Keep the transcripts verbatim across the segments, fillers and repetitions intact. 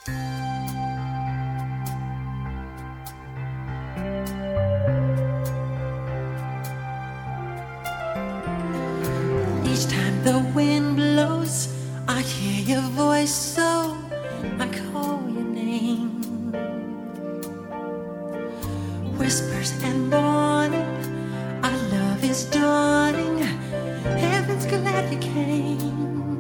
Each time the wind blows, I hear your voice, so I call your name. Whispers and morning, our love is dawning. Heaven's glad you came.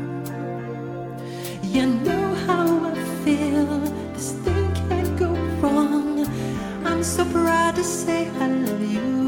You know how I feel. This thing can't go wrong. I'm so proud to say I love you.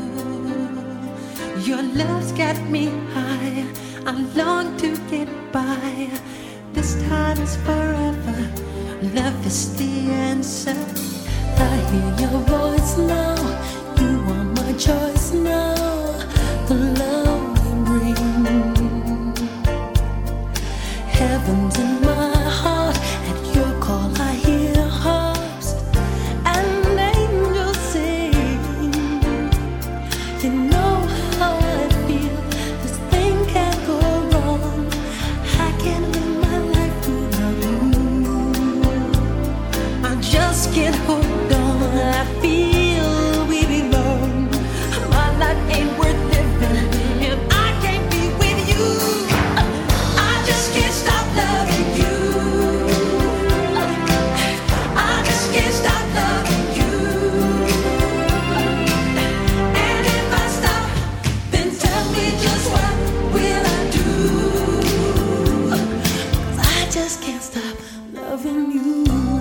Your love's got me high. I long to get by. This time is forever. Love is the answer. I hear your voice now. You are my choice now. The love we bring. Heaven's in my heart. At your call I hear harps and angels sing. You know how I feel. This thing can't go wrong. I can live my life without you. I just can't hold on. I feel we belong. My life ain't worth living if I can't be with you. I just can't stop loving you. I just can't stop loving you. And if I stop, then tell me just what will I do? 'Cause I just can't stop loving you.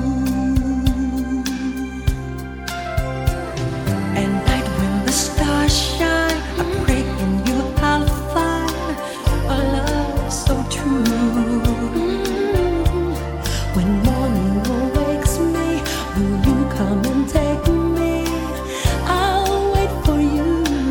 At night when the stars shine, I pray in you I'll find a love so true. When morning awakes me, will you come and take me? I'll wait for you.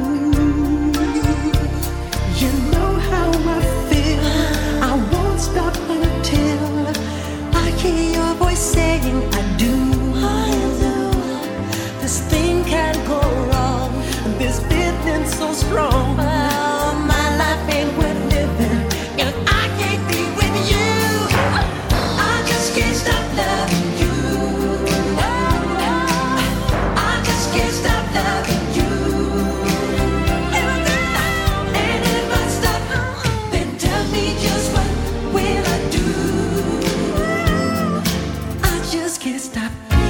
You know how I feel. I won't stop until I hear your voice saying I do. I do. This thing can't go wrong. This feeling so strong. Oh, my life ain't worth living if I can't be with you. I just can't stop loving you. I just can't stop loving you. And if I stop, then tell me just what will I do? I just can't stop.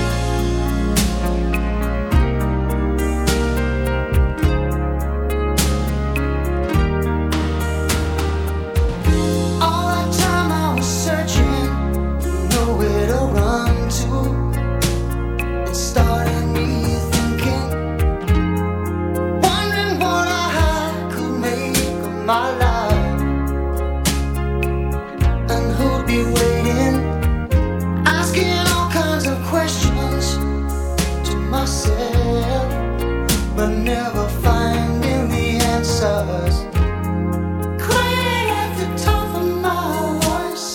All that time I was searching, nowhere to run to. It started me thinking, wondering what I could make of my life, and who'd be waiting, asking all kinds of questions to myself, but never finding the answers. Crying at the top of my voice,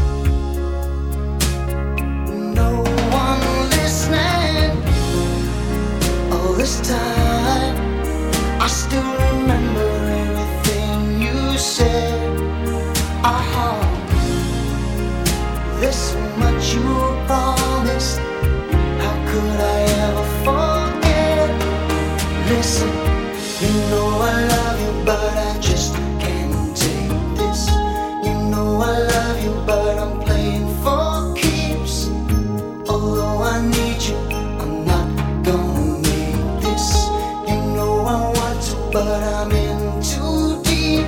no one listening. All this time, I still remember everything you said. Uh-huh. There's so much you promised. How could I ever forget? Listen, you know I love you, but I just can't take this. You know I love you, but I'm playing for keeps. Although I need you, I'm not gonna make this. You know I want to, but I'm in too deep.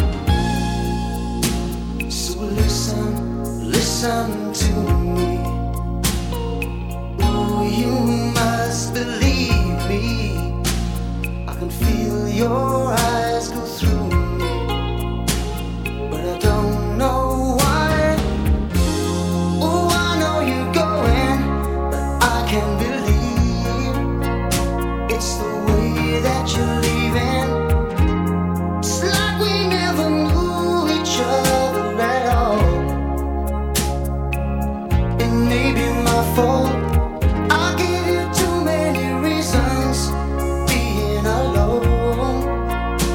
So listen, listen to me. Oh, you must believe me. I can feel your eyes go through me, but I don't know why. Oh, I know you're going, but I can't believe it's the way that you're leaving. It's like we never knew each other at all. It may be my fault. I gave you too many reasons being alone.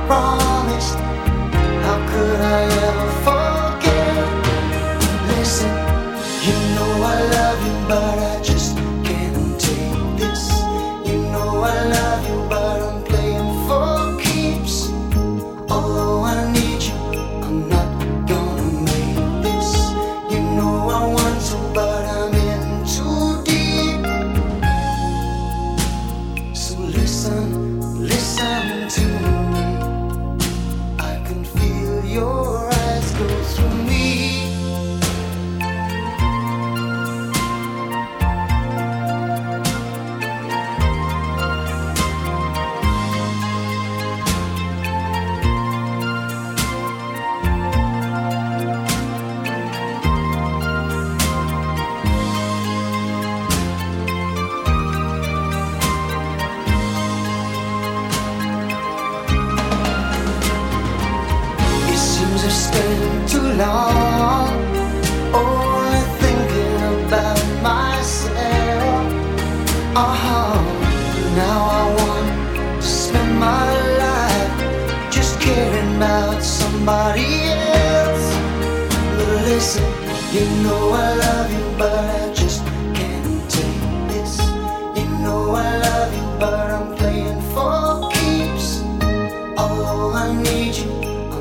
promised. How could I ever forget? Listen, you know I love you, but I just can't take this. You know I love you, but I'm playing for keeps. Although I need you, I'm not gonna make this. You know I want to, but I'm in too deep. So listen, listen to me. I can feel your eyes go through me. I've spent too long only thinking about myself. Uh-huh. Now I want to spend my life just caring about somebody else. But listen, you know I love you, but I just can't take this. You know I love you, but I'm playing for keeps. Although I need you,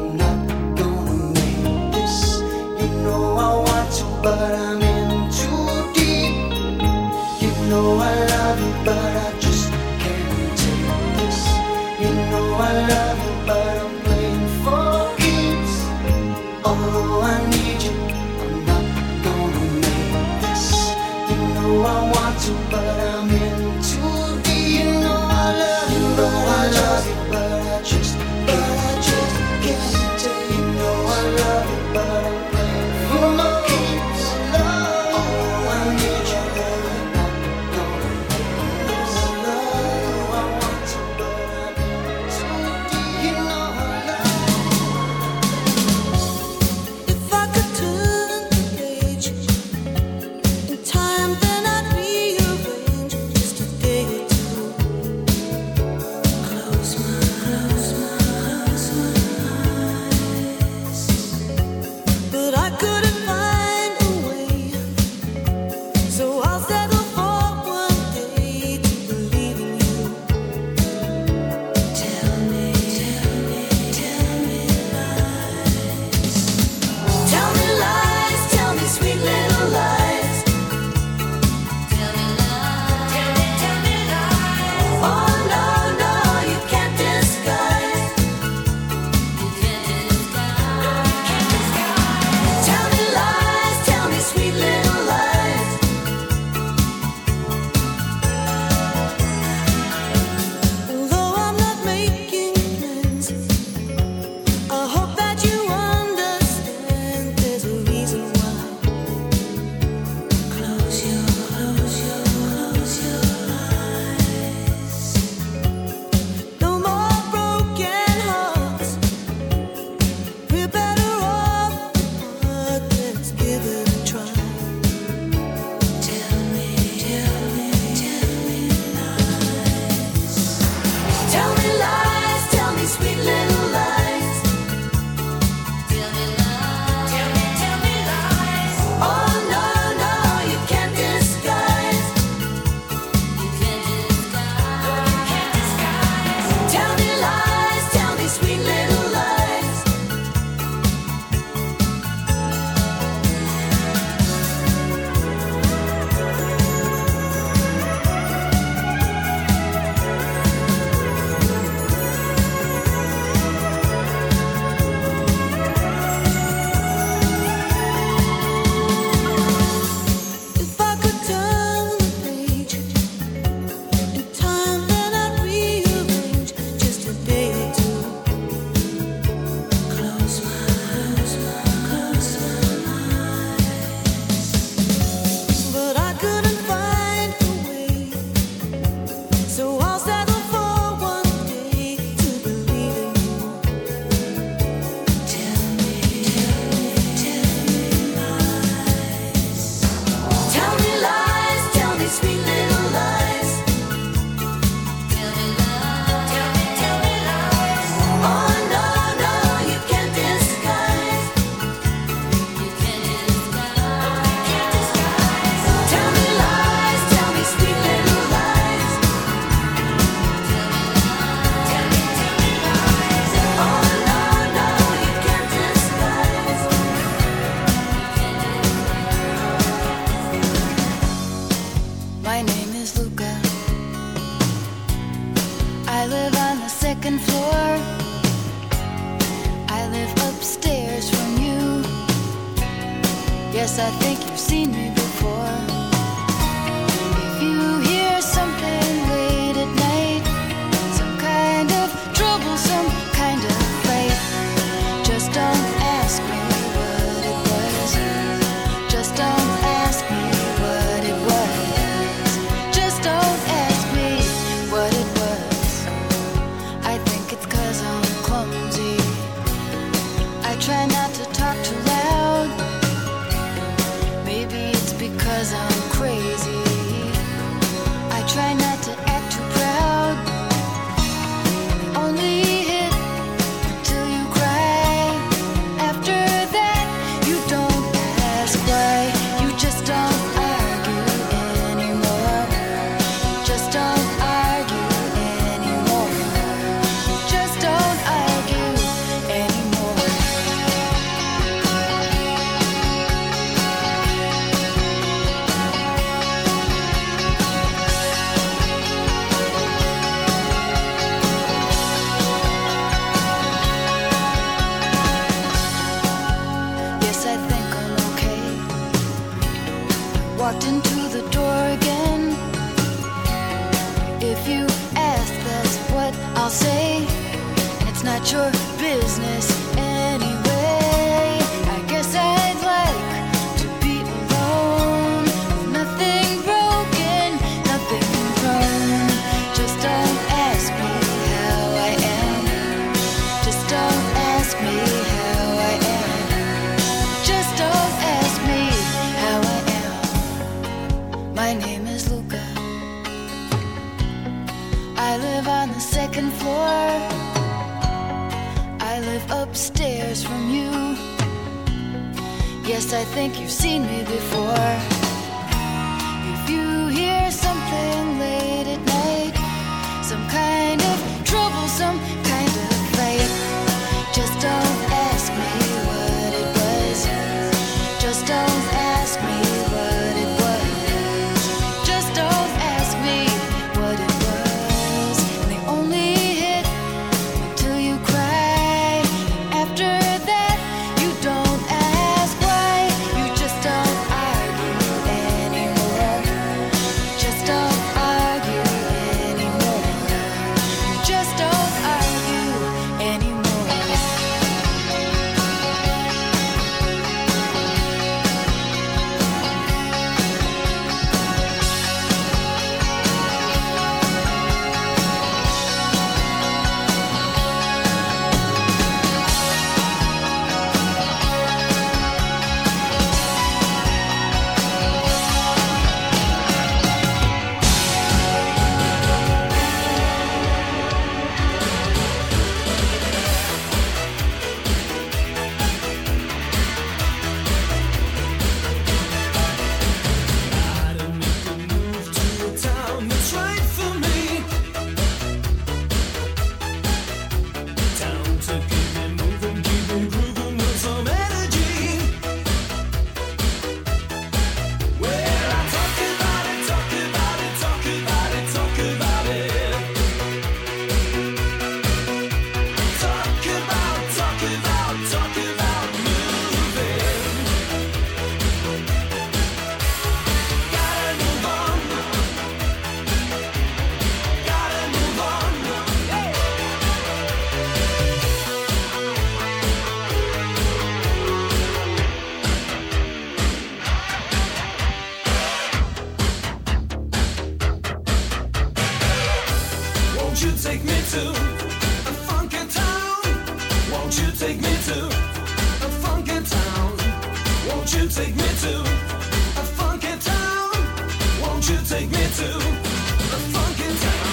but I'm in too deep. You know I love you, but I just can't take this. You know I love you, but I'm playing for keeps. Although I need you, I'm not gonna make this. You know I want to, but I'm in too deep. You know I love you, but I love you, but I just, but I just can't take. You know I love you, but I'm playing for my keeps. Time then I'd rearrange. I think you've seen me before. If you hear something late at night, some kind of trouble, some kind of fight, just don't ask me what it was. Just don't ask me what it was. Just don't ask me what it was. I think it's 'cause I'm clumsy. I try not to talk too loud. Maybe it's because I'm crazy. I try not to act too proud. Only hit till you cry. After that, you don't ask why. You just don't argue anymore. Just don't argue anymore. Just don't argue anymore. Yes, I think I'm okay. Walked into the door again. If you ask, that's what I'll say. And it's not your business anyway. I guess I'd like to be alone. Nothing broken, nothing wrong. Just don't ask me how I am. Just don't ask me how I am. Just don't ask me how I am. My name is Luca. I live on the second floor. I live upstairs from you. Yes, I think you've seen me before. If you hear something late at night, some kind of trouble, some kind of fight, just don't ask me what it was. Just don't ask me what it was. Just don't ask me what it was. And they only hit until you cry. After that, you don't ask why. You just don't argue anymore. Just don't argue anymore. You just don't argue anymore. Won't you take me to a funky town? Won't you take me to a funky town? Won't you take me to a funky town? Won't you take me to a funky town?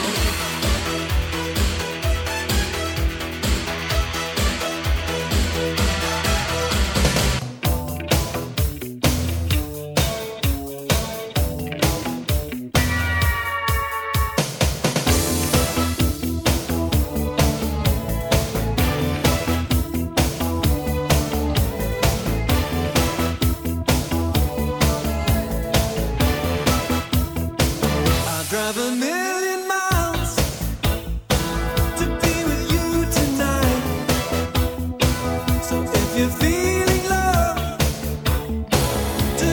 Drive a million miles to be with you tonight. So if you're feeling love,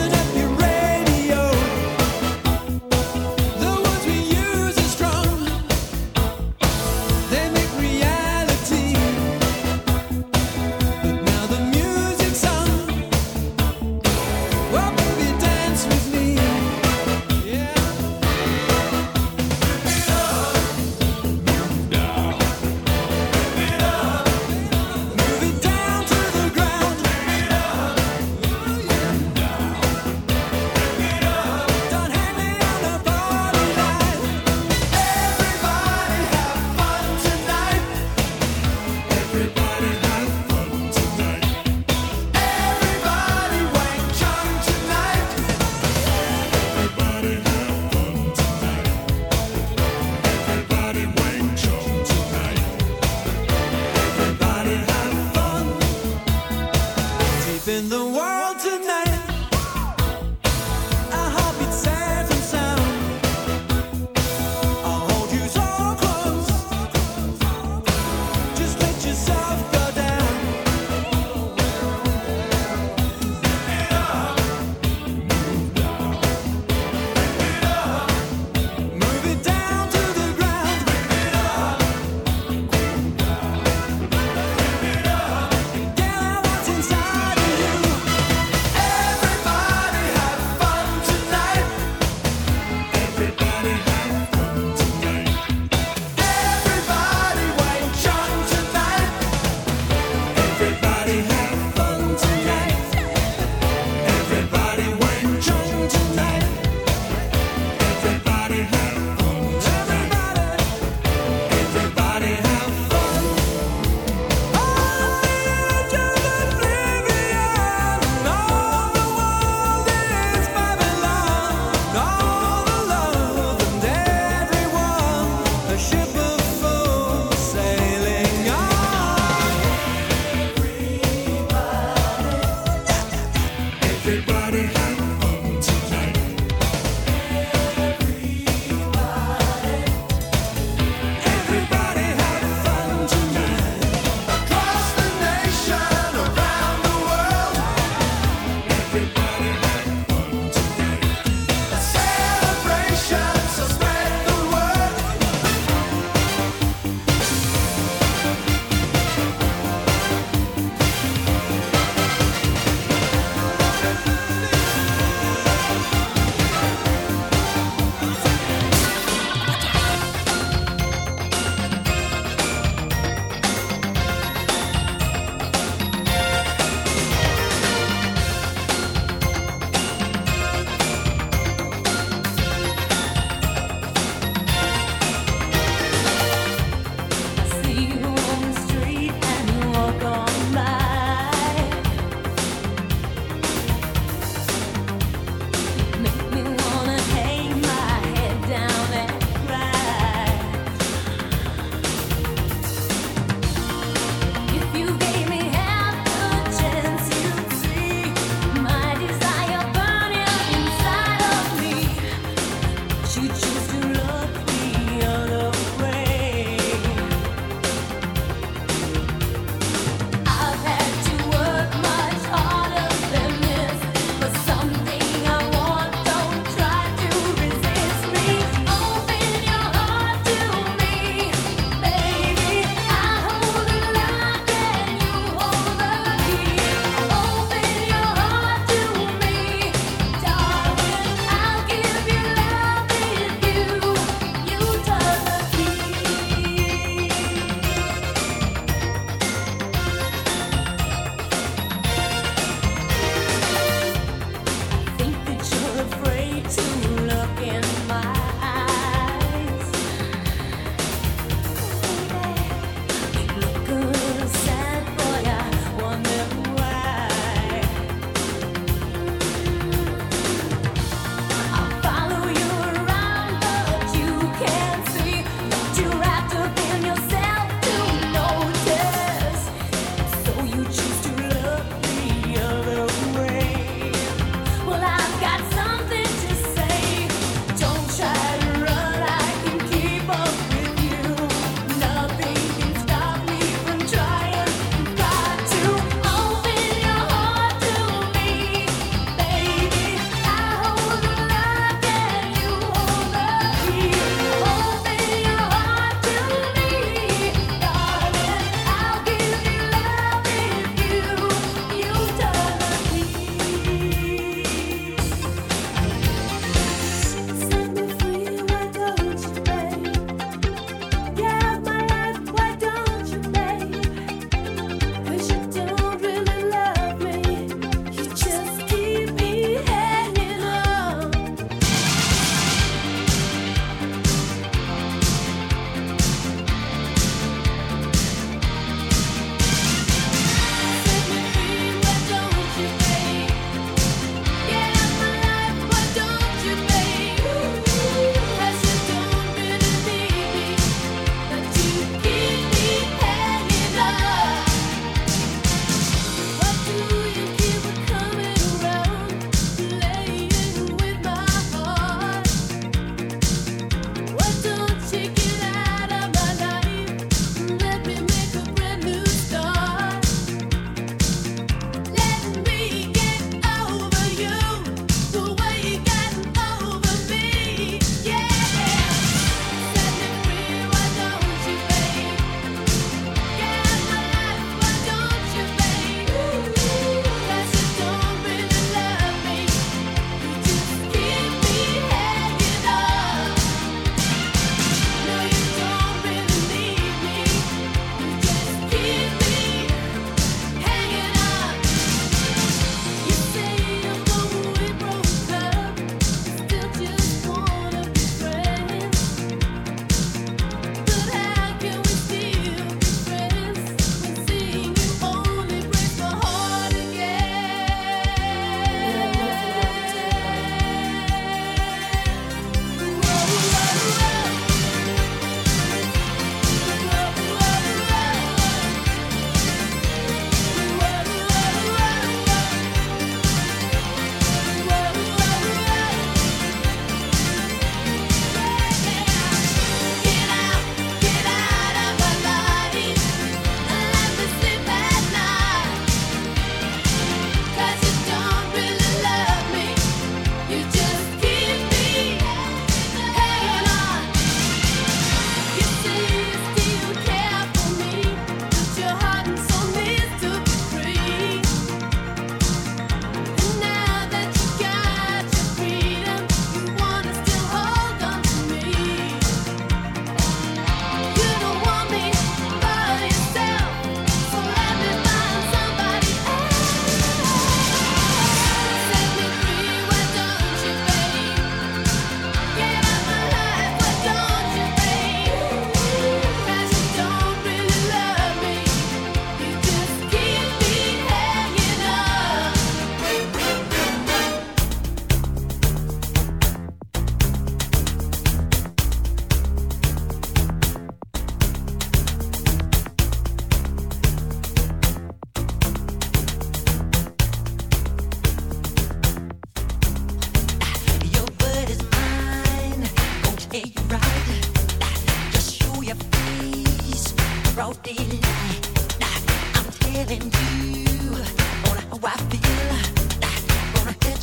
in the world tonight. Our heartbeats safe and sound. I'll hold you so close. Just let yourself go down. Pick it up. Move down. Pick it up. Move it down to the ground. Pick it up. Cool down. Pick it up. Get out what's inside of you. Everybody have fun tonight. Everybody have fun tonight. Everybody Wayne Chung tonight. Everybody have fun tonight. Everybody Wayne Chung tonight. Everybody have fun tonight. Everybody have fun. On the edge of oblivion, all the world is Babylon. All the love and everyone, a ship of fools sailing on. Everybody have fun tonight. Everybody have fun tonight. Across the nation, around the world. Everybody have fun tonight. A celebration, so spread the word.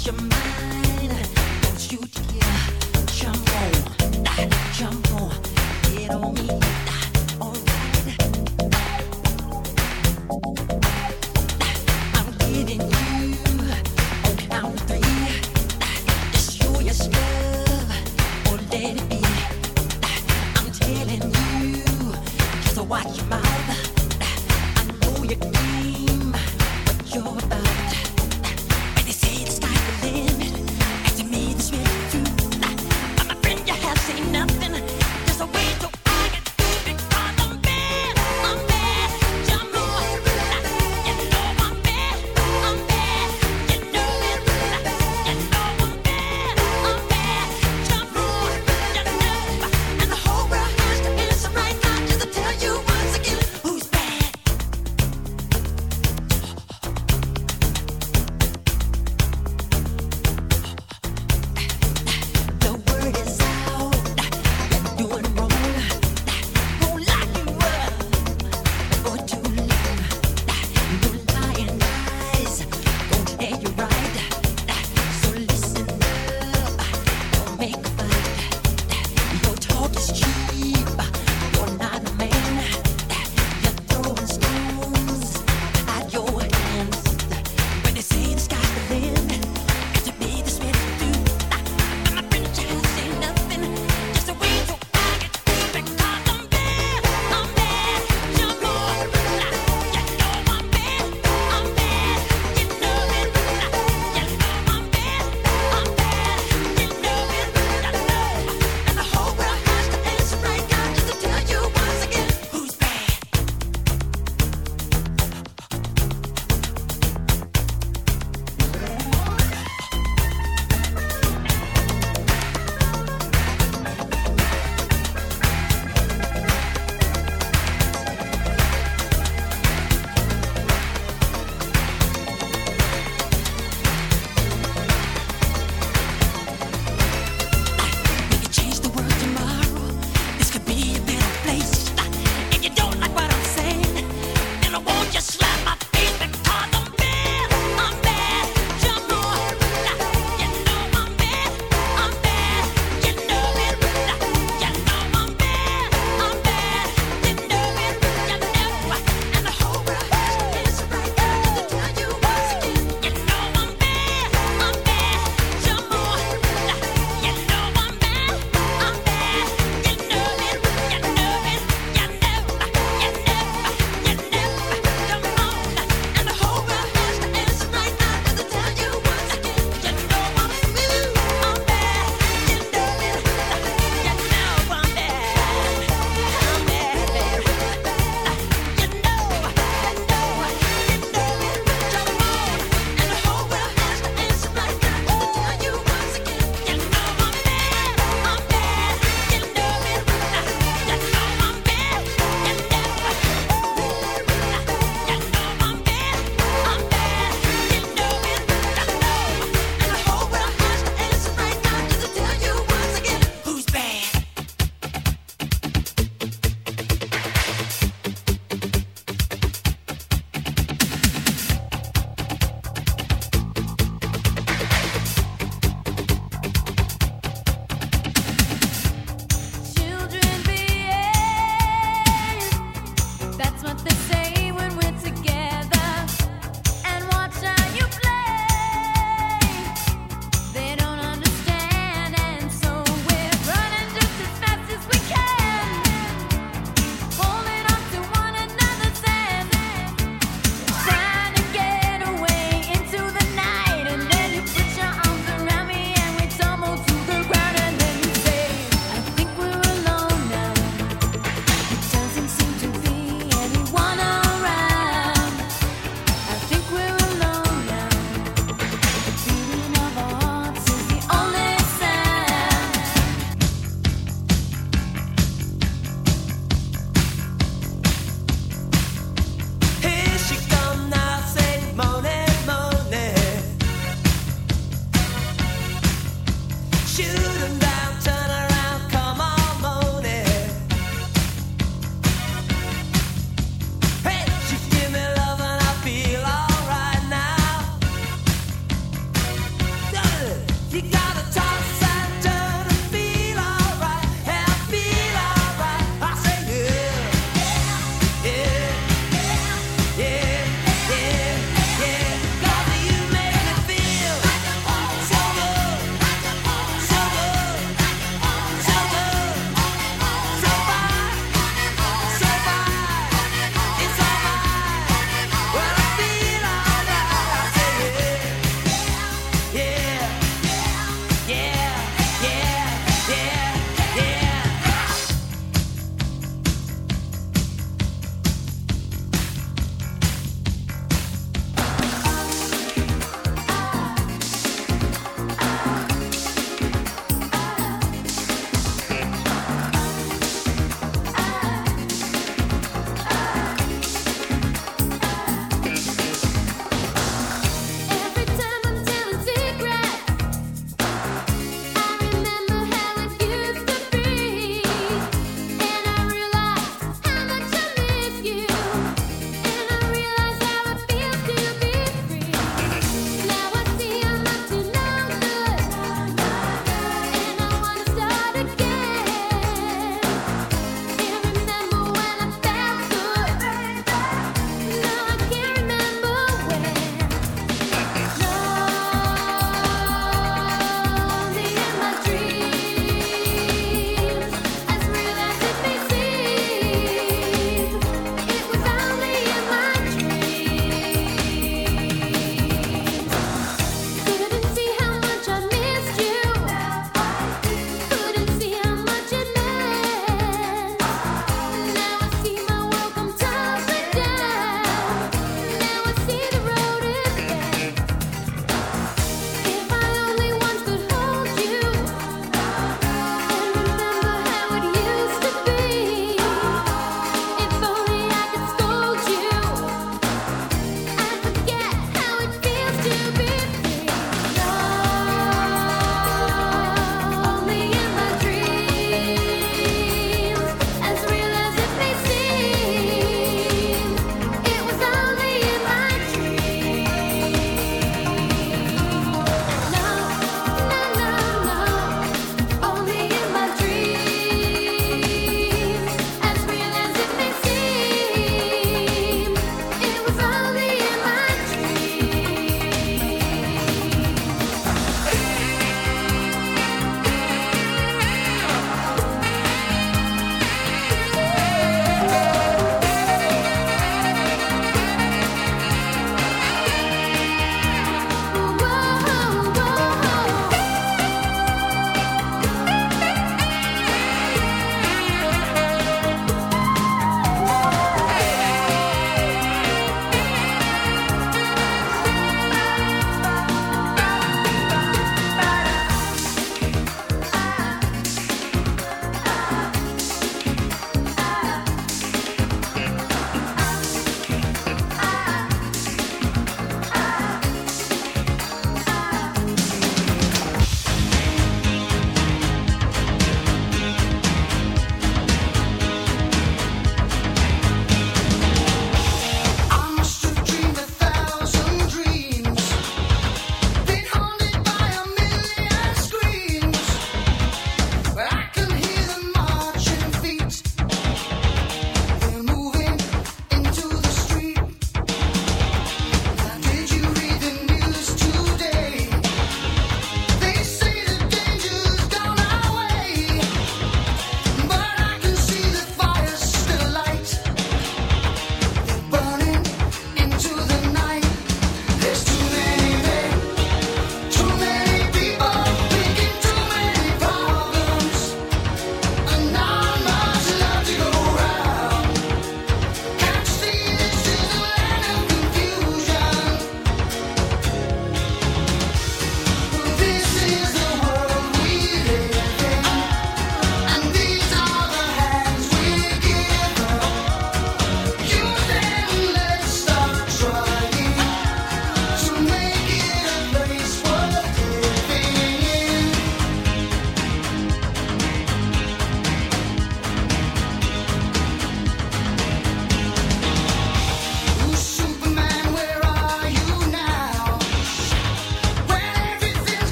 Nothing, just a way to I get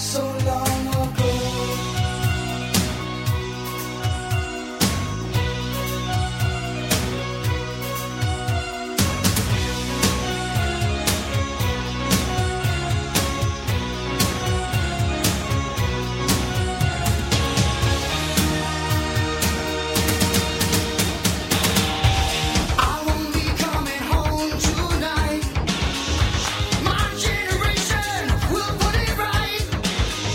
so long ago. I won't be coming home tonight. My generation will put it right.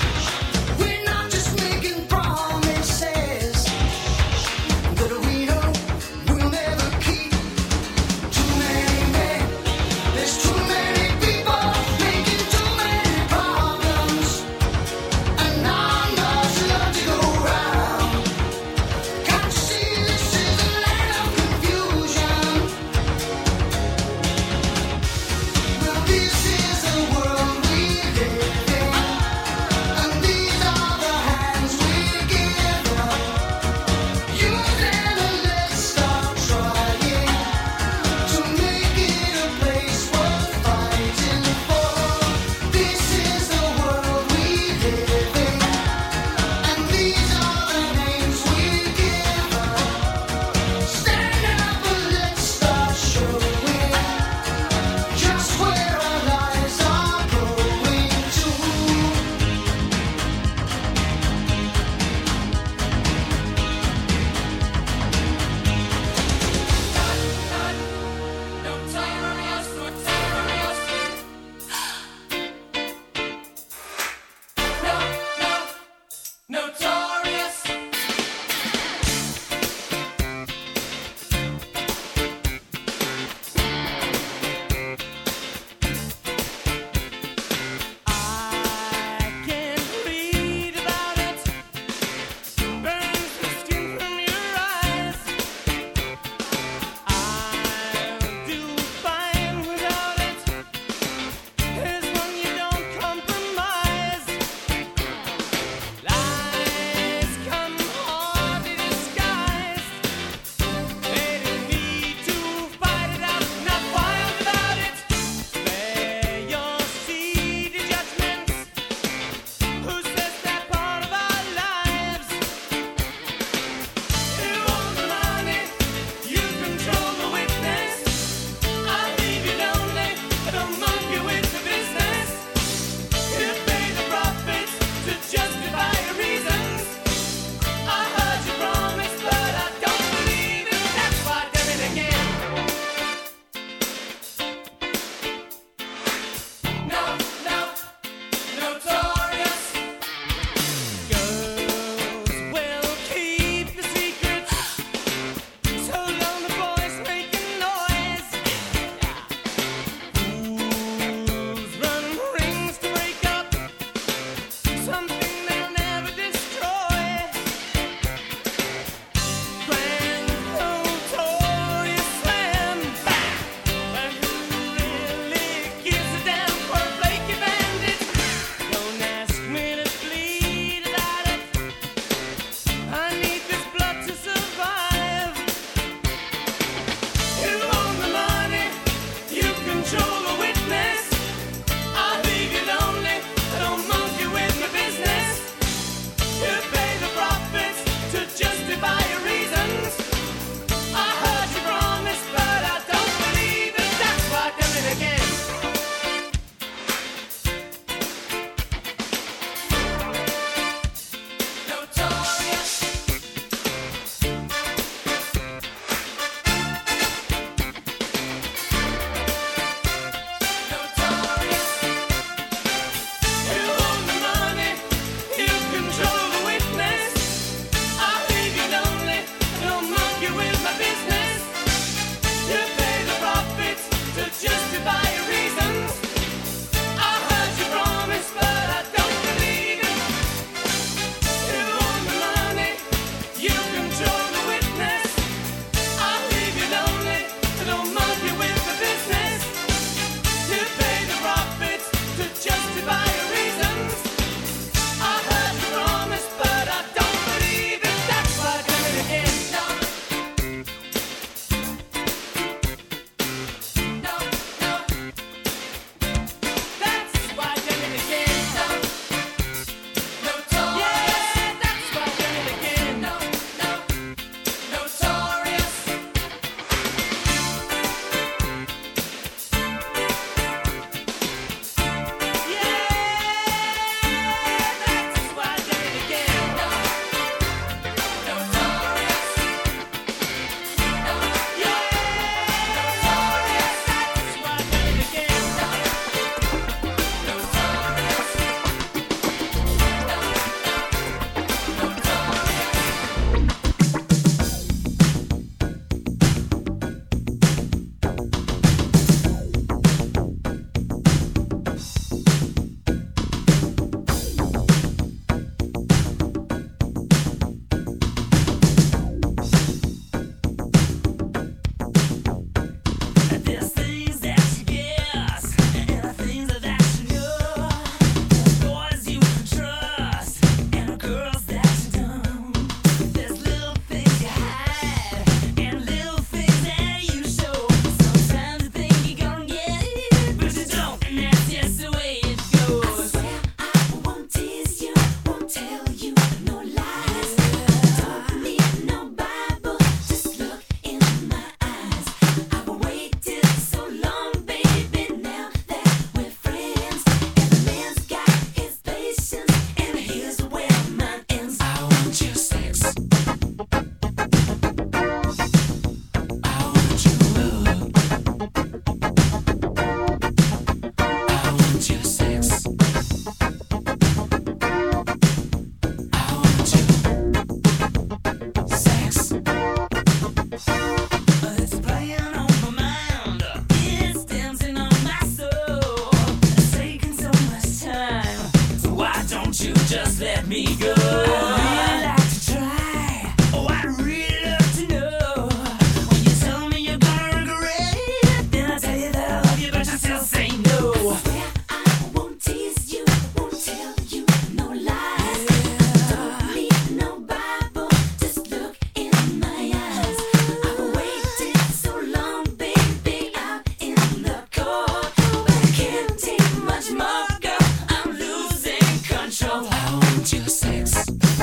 won't you just let me go? I'd really like to try. Oh, I'd really love to know. When you tell me you're gonna regret it, then I tell you that I love you, but you still say no. I swear I won't tease you, won't tell you no lies. Don't need no Bible, just look in my eyes. I've waited so long, baby, out in the cold, but I can't take much more, girl. I'm losing control. I want your sex.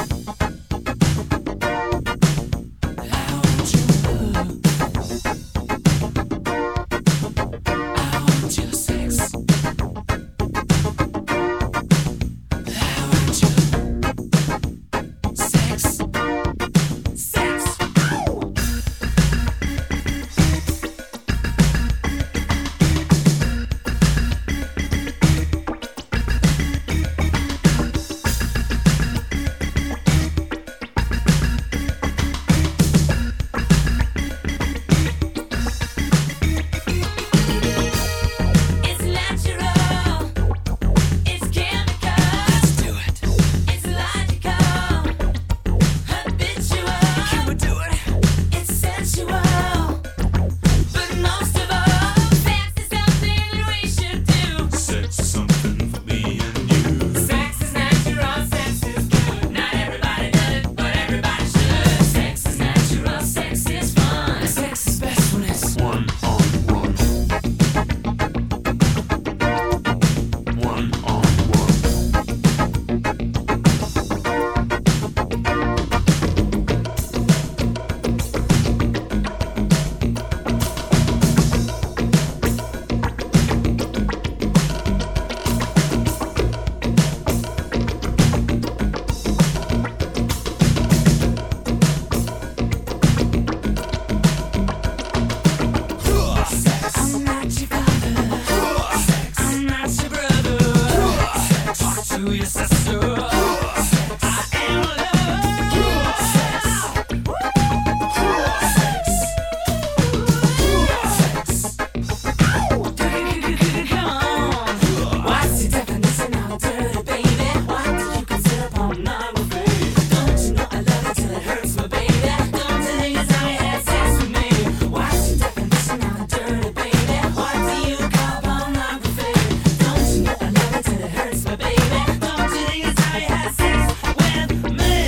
I want your love. I want your sex. I want your sex. Sex. It's natural, it's chemical, Let's do it. it's logical, habitual, Can we do it? it's sensual. But most of all, sex is something that we should do. Sex is something for me and you. Sex is natural, sex is good. Not everybody does it, but everybody should. Sex is natural, sex is fun. Sex is best when it's one on one. One on one. I'm not your father, I'm not your brother. Talk to your sister. I am love. Come on. What's your definition of dirty, baby? What do you consider pornography? Don't you know I love it till it hurts, my baby? Don't you think it's how you had sex with me? What's your definition of dirty, baby? What do you call pornography? Don't you know I love it till it hurts, my baby? Don't you think it's how you had sex with me?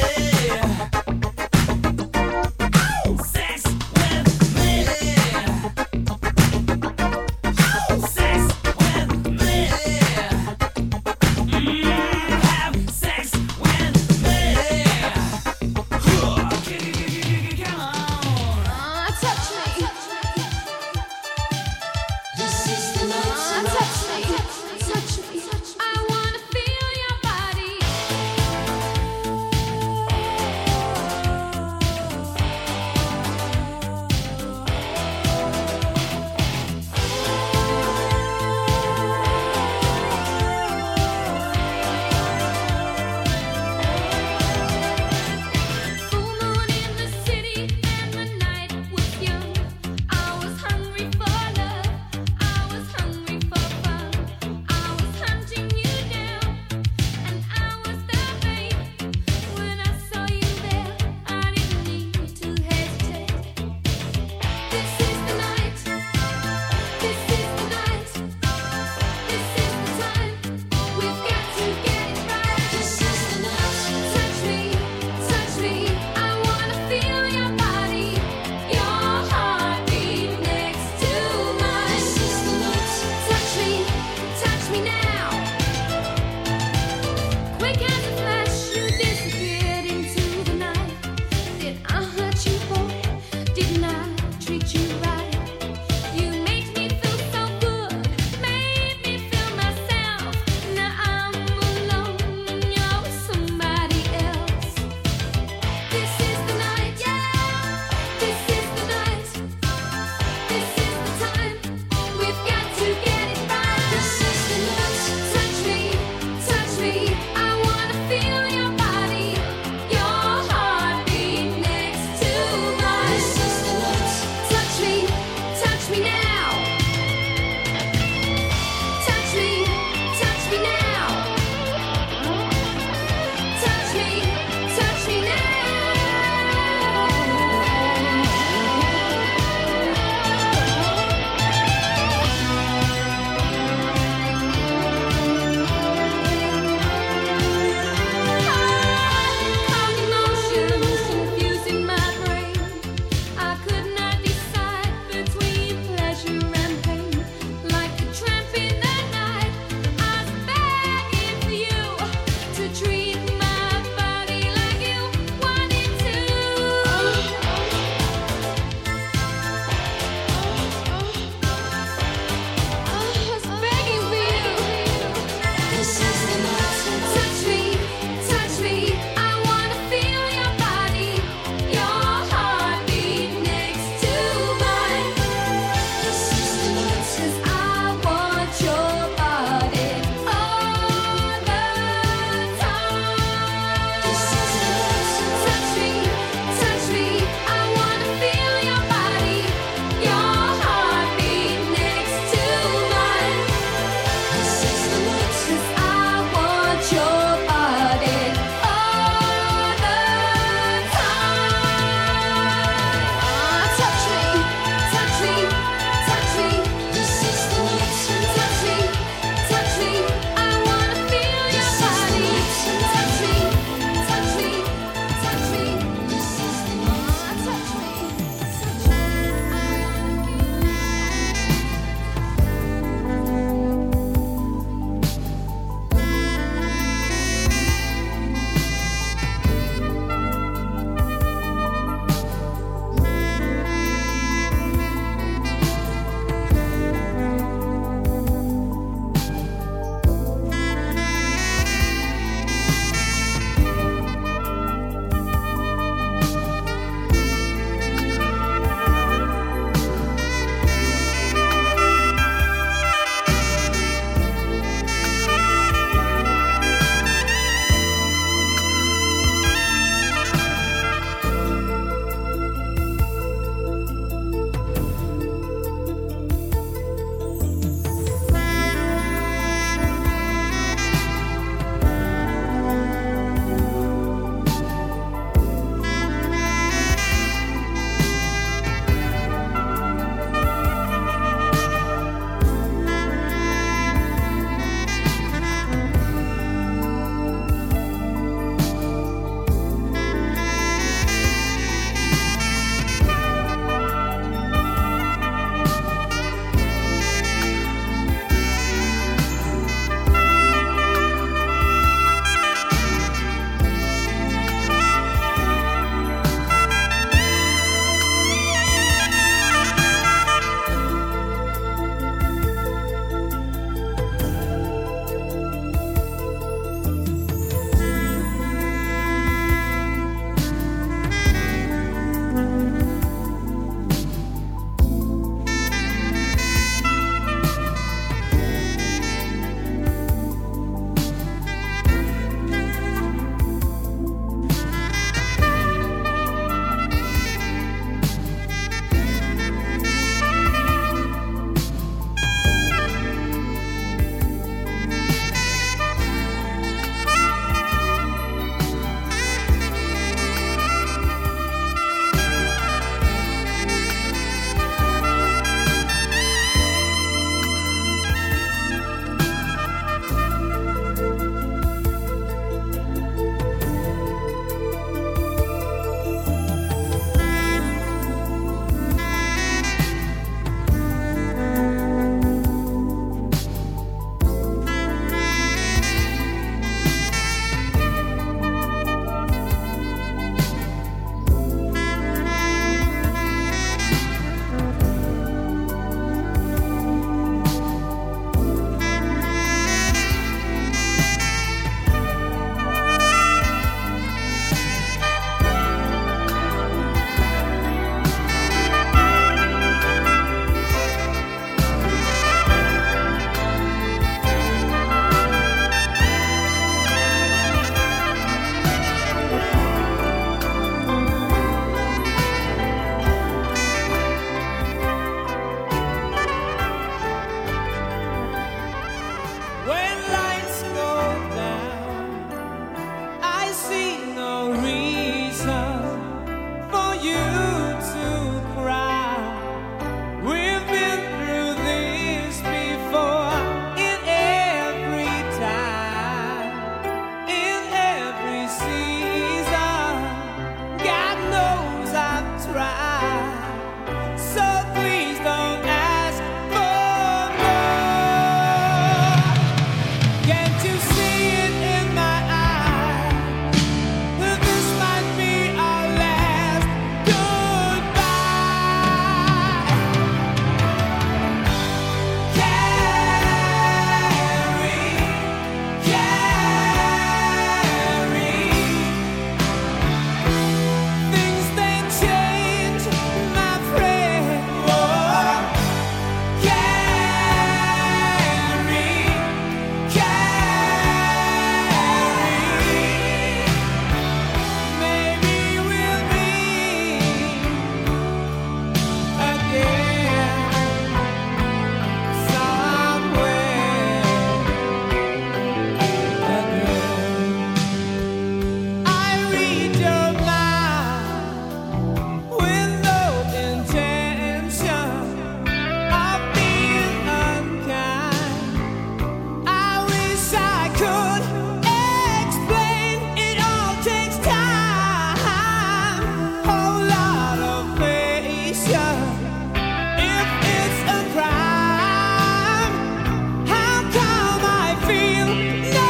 no reason for you to cry. We've been through this before, in every time, in every season. God knows I've tried. So please don't ask for more. Can't you see it in my eyes? That this might be our last goodbye. Carrie, Carrie, things they change, my friend. Oh, Carrie, Carrie, maybe we'll meet again somewhere again. I read your mind with no intention of being unkind. I wish I could explain. It all takes time, whole lot of patience. If it's a crime, how come I feel no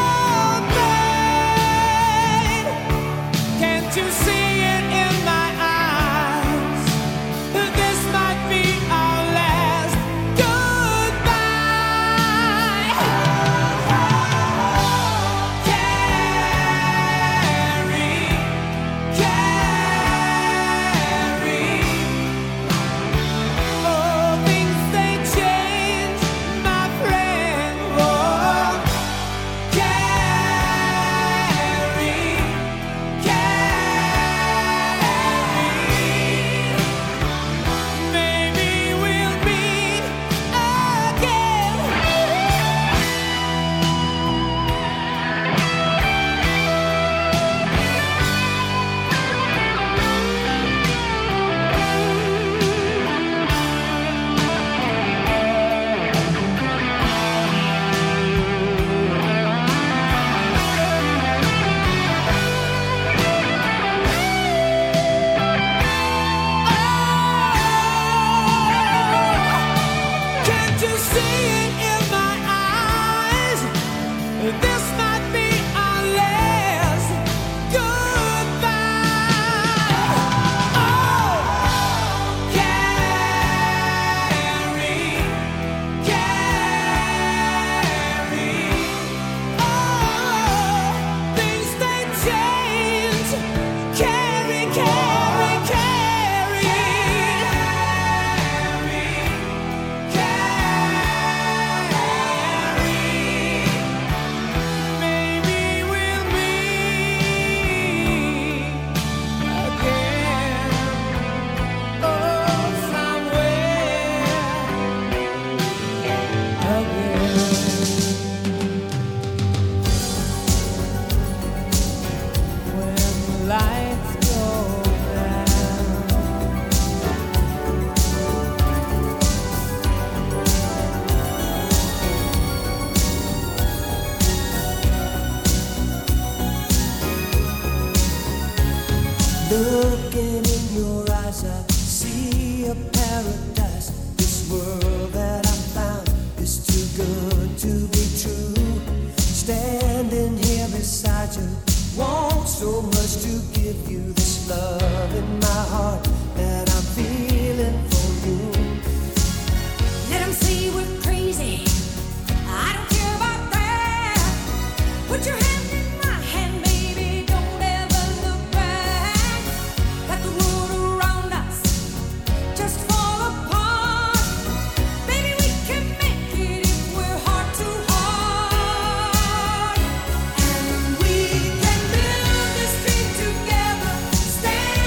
pain? Can't you see it in my eyes? That this might be our last goodbye. Carrie, Carrie, oh, things they change, my friend. Oh, Carrie, Carrie, maybe we'll meet again. Can't you see it in my eyes? This might be our last goodbye. Oh, Carrie, Carrie, oh, things they change. Carrie, Carrie, Carrie, Carrie, maybe we'll meet again. Oh, somewhere again. When the lights go down, Looking in your eyes, I see a paradise. This world that I found is too good to be true. Standing here beside you, want so much to give you this love in my heart that I'm feeling for you. Let 'em say we're crazy. I don't care about that. Put your hand in my hand, baby. Don't ever look back. Let the world around us just fall apart. Baby, we can make it if we're heart to heart. And we can build this dream together. Stand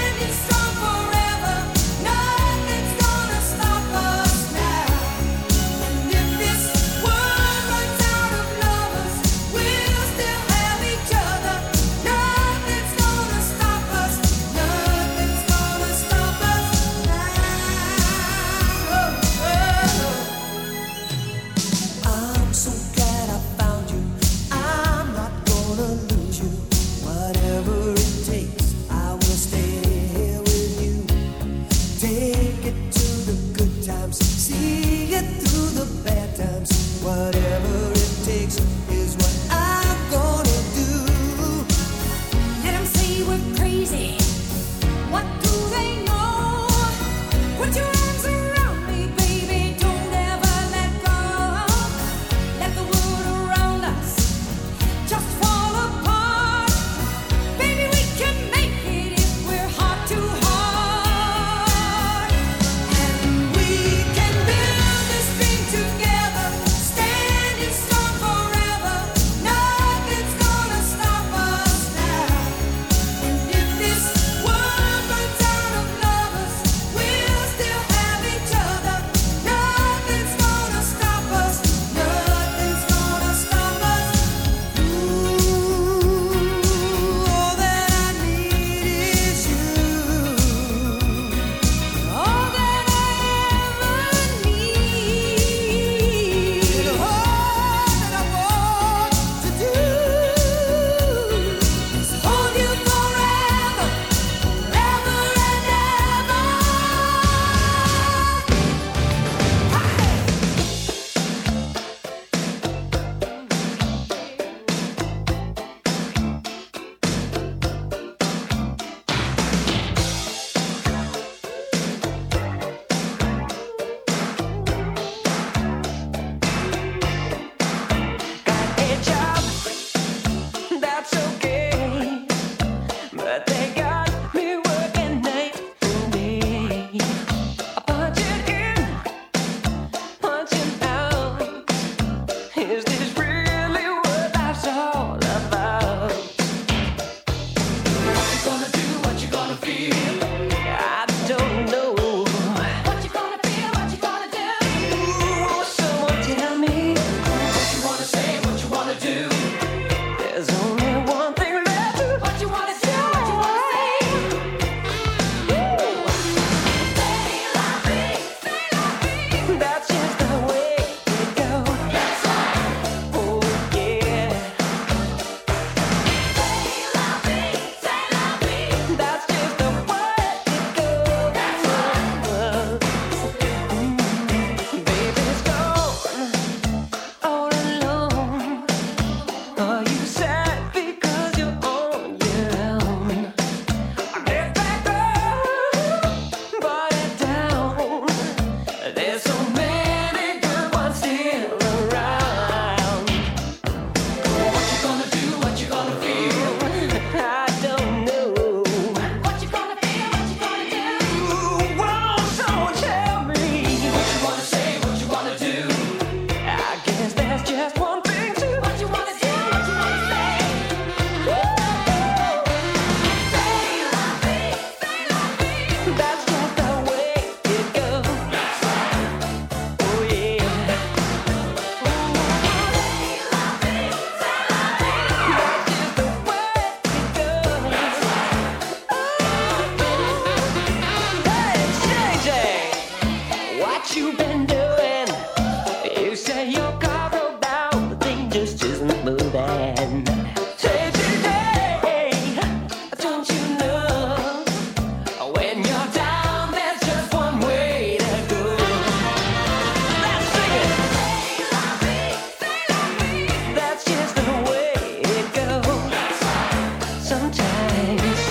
sometimes.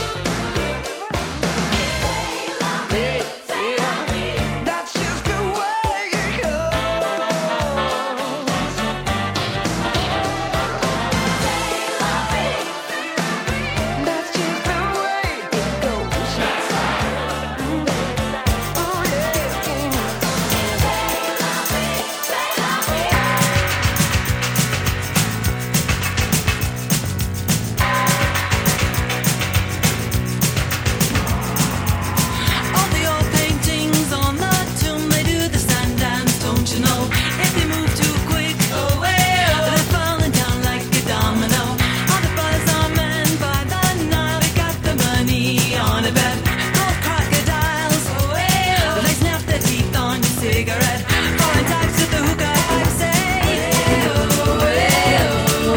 That's just the way it goes. That's just the way it goes. Oh yeah. All the old paintings on the tomb, they do the sun dance, don't you know? If they move too quick, oh well, they're falling down like a domino. All the buzz are men by the Nile, they got the money on a bet. Gold crocodiles, oh well, they snap their teeth on your cigarette. Foreign types with the hookah pipe say, oh well,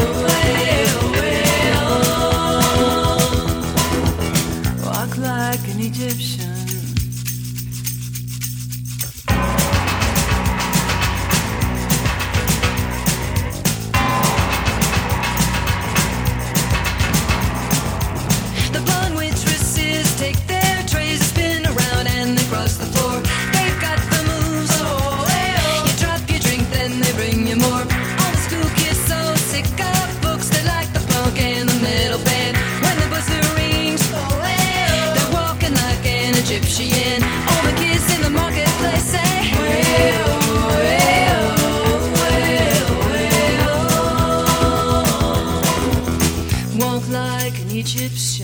oh well, walk like an Egyptian. The blonde waitresses take their trays, spin around and they cross the floor. They've got the moves, oh well. You drop your drink, then they bring you more. All the school kids so sick of books, they like the punk and the metal band. When the buzzer rings, oh well, they're walking like an Egyptian. All the kids in the marketplace say, well, well, well, well. Walk like an Egyptian.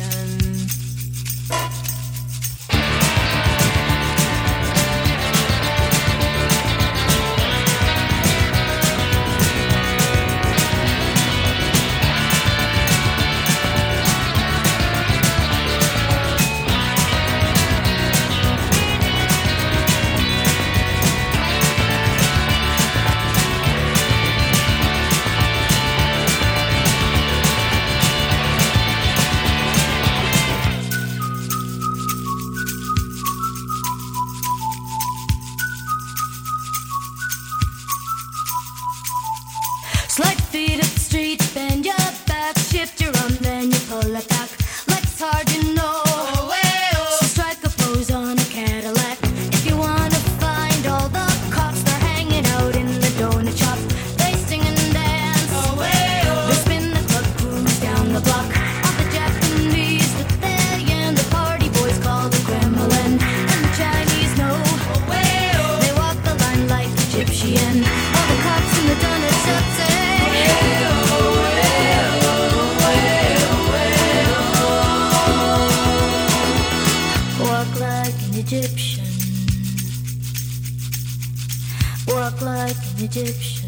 Slide feet up the street, bend your back, shift your arm, then you pull it back. Legs hard, you know. So strike a pose on a Cadillac. If you wanna find all the cops, they're hanging out in the donut shop. They sing and dance. They spin the club, cruise down the block. All the Japanese with their yen, the party boys call the Kremlin, and the Chinese know. They walk the line like Egyptian. All the cops in the donut shop say, walk like an Egyptian. Walk like an Egyptian.